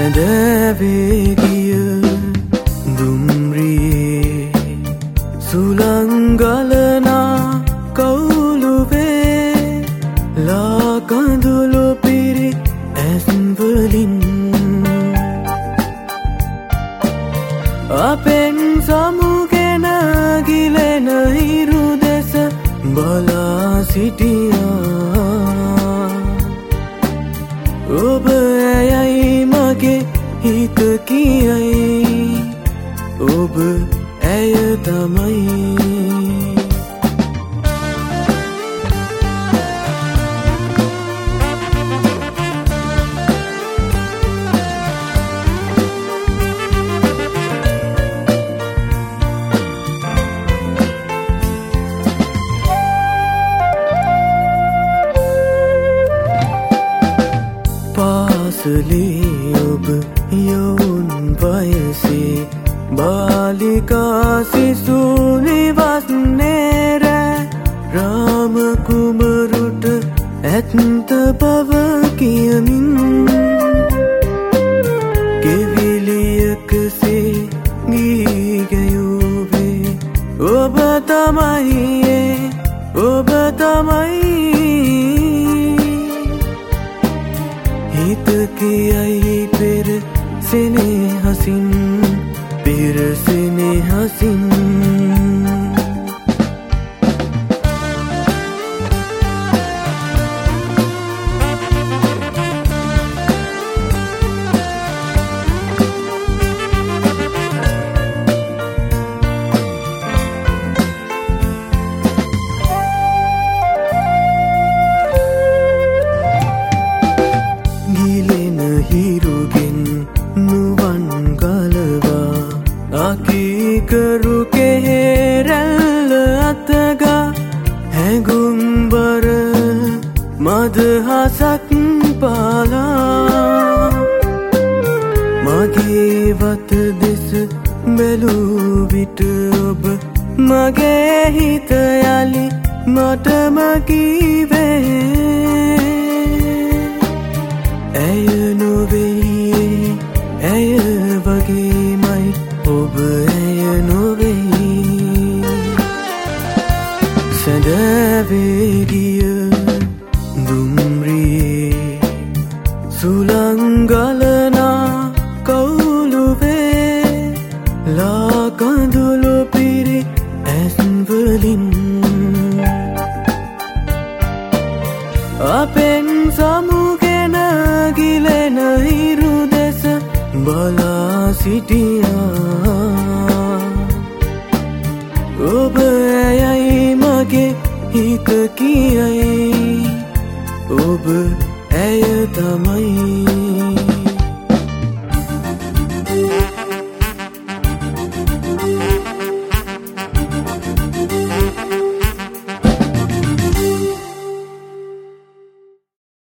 සැඳැවේ දුම්රියේ සුළංගලනා කවුළුවේ ලාකඳුළු පිරි ඇස්වලින් අපෙන් සමුගෙන ගිලෙන හිරු දෙස බලා සිටියා ඔබ ඇයයි මගේ හිත කියයි ඔබ ඇය තමයි පාසලේ ඔබ යොවුන් වයසේ බාලිකා සිසු නිවස්නේ රැ රාම කුමරුට ඇත්ත බව කියමින් ගෙවිලියකසේ ගී ගැයුවේ ඔබ තමයි ඔබ තමයි හිත කියයි පෙර සෙනෙහසින් පෙර සෙනෙහසින් හිරුගෙන් නුවන් ගලවා අකීකරු කෙහෙරැල්ල අතගා හැඟුම්බර මදහසක් පාලා මගේ වත දෙස බැලූ විට ඔබ මගේ හිත යලි මටම කීවේ ඇය නොවෙයි ඇය වගේමයි ඔබ ඇය නොවෙයි සැඳැවේ දුම්රියේ සුළංගලනා කවුළුවේ ලාකඳුළු පිරි ඇස්වලින් අපෙන් සමුගෙන ගිලෙන හිරු දෙස බලා සිටියා ඔබ ඇයයි මගේ හිත කියයි ඔබ ඇය තමයි